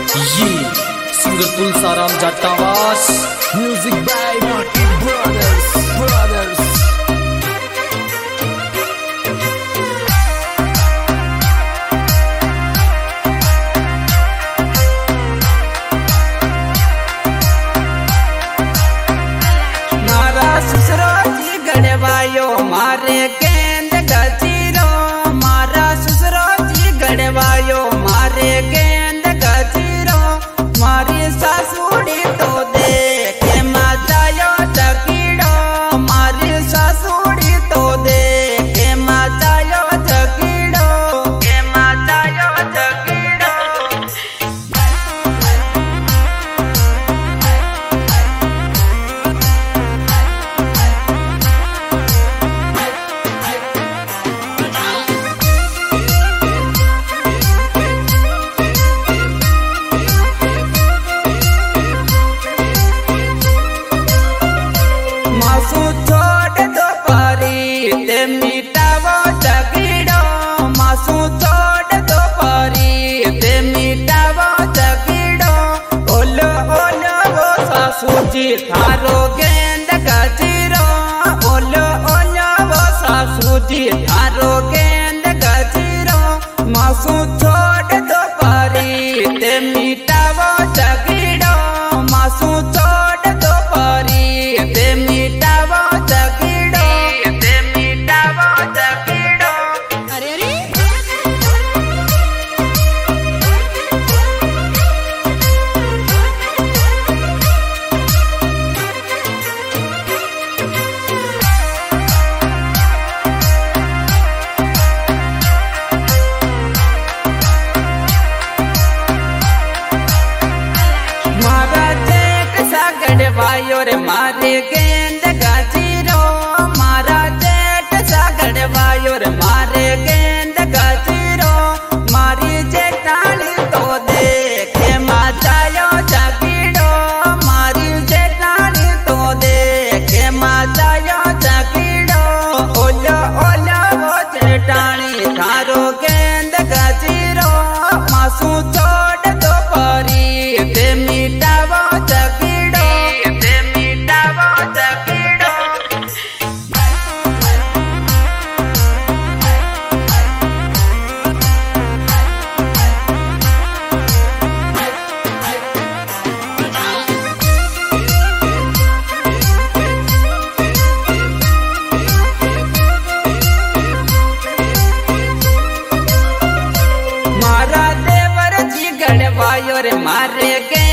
ये singer Tulsaram Jatawas, music by brothers. मारा ससुरो जी गड़वायो मारे गेंद गजीरो, मारा ससुरो जी गड़वायो मारे गेंद गजीरो। मारी सासुड़ी तो देखे माचायो जकीड़ो, मारी सासुड़ी तो देखे माचायो जकीड़ो, के माचायो जकीड़ो। मासू छोड़ दो परी ते मिटावो जगीड़ो, मासू छोड़ दो परी ते मिटावो जगीड़ो। ओलो ओलो वो सासू जी थारो गेंद गजीरो, ओलो ओलो वो सासू जी थारो गेंद गजीरो। मासू छोड़ दो परी ते मिटावो जगीड़ो, मासू छोड़ दो परी ते मिटावो जगीड़ो, ते मिटावो जगीड़ो। अरे अरे मारा जेठ सागड़ वायो रे मारे गेंद गजीरो, मारा जेठ सागड़ वायो रे मारे गेंद गजीरो। मारी जेठानी तो देखे माचायो जगीड़ो, मारी जेठानी तो देखे माचायो जगीड़ो। ओलो ओलो वो जेठानी थारो गेंद गजीरो, मासू छोड़ दो परी ते मिटावो जगीड़ो, ते मिटावो जगीड़ो। मारा देवर जी गड़वायो रे मारे गे